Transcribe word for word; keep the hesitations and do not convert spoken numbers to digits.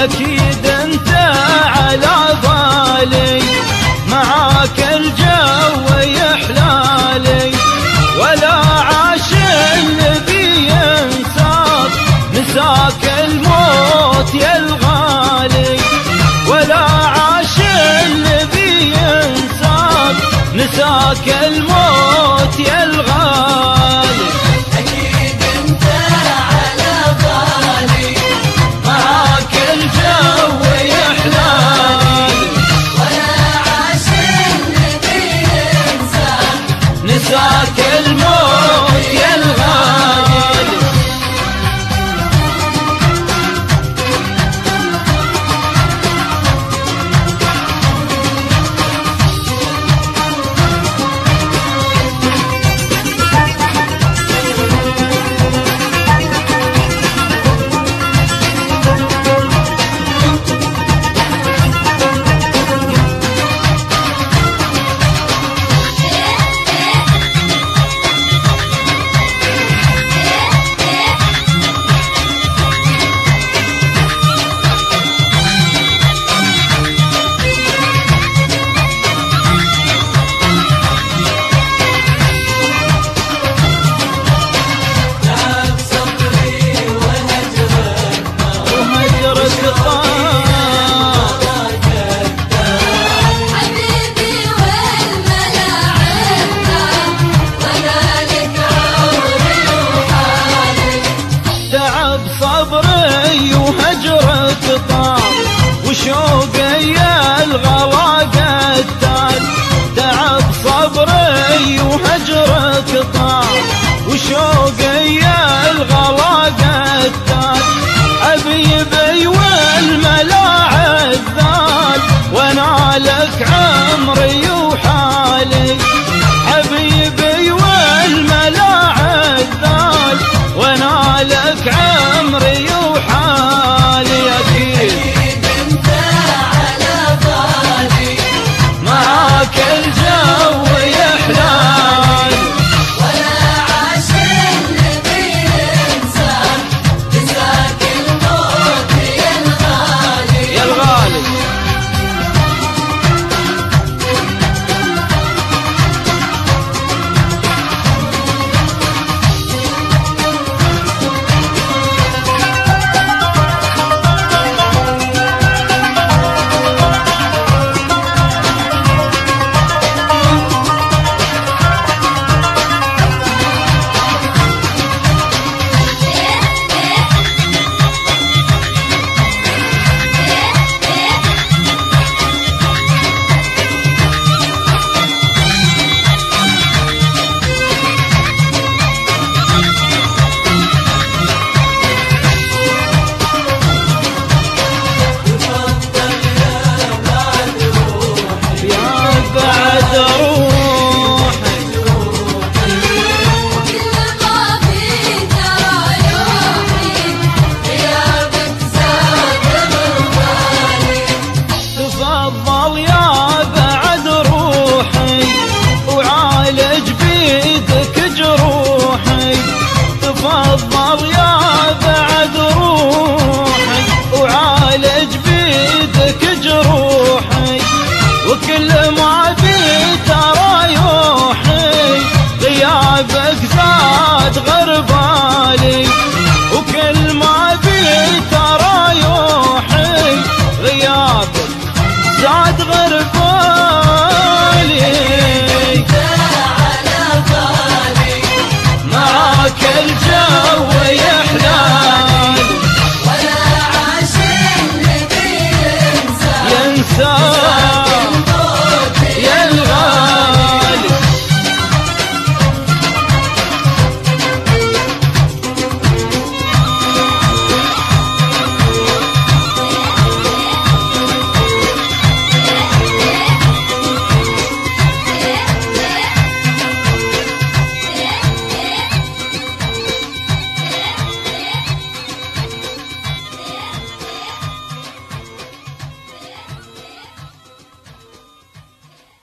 أكيد أنت على بالي، معاك الجو يحلالي، ولا عاش النبي ينساك، نساك الموت يا الغالي، ولا عاش النبي ينساك، نساك الموت يا الغالي. أكيد أنت على بالي، معاك الجو يحلالي، ولا عاش النبي ينساك، نساك الموت يا الغالي. تعب صبري وهجرك وهجرك طال، حبيبي والملاعبنا، ولا لك عمري وحالي. تعب صبري وهجرك طال، وشوقي يا الغلا قتال، تعب صبري وهجرك طال، وشوقي يا الغلا قتال، حبيبي والملاعب ذال، وانا لك عمري وحالي، حبيبي والملاعب ذال، وانا لك عمري وحالي. اكيد أكيد أنت على بالي، معاك الجو يحلالي، ولا عاش النبي ينساك، نساك الموت يا الغالي. يا الغالي. تفضل يا بعد روحي وعالج بيدك جروحي، وكل ما بي ترايحي غيابك زاد غربالي، وكل ما بي ترايحي غيابك زاد غربالي. معاك الجو يحلالي، ولا عاش النبي ينساك، ينساك